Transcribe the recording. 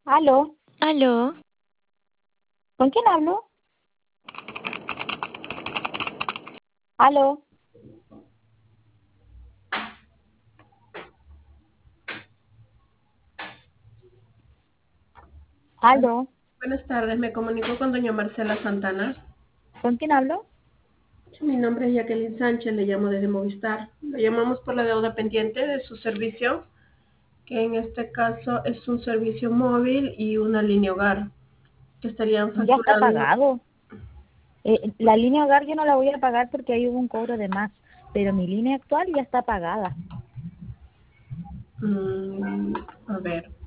Aló, Aló, ¿con quién hablo? Aló, aló, Buenas tardes, me comunico con doña Marcela Santana. ¿con quién hablo? Mi nombre es Jacqueline Sánchez, le llamo desde Movistar. Le llamamos por la deuda pendiente de su servicio, que en este caso es un servicio móvil y una línea hogar, que estarían Ya está facturando. pagado. La línea hogar yo no la voy a pagar porque ahí hubo un cobro de más, pero mi línea actual ya está pagada. mm, a ver,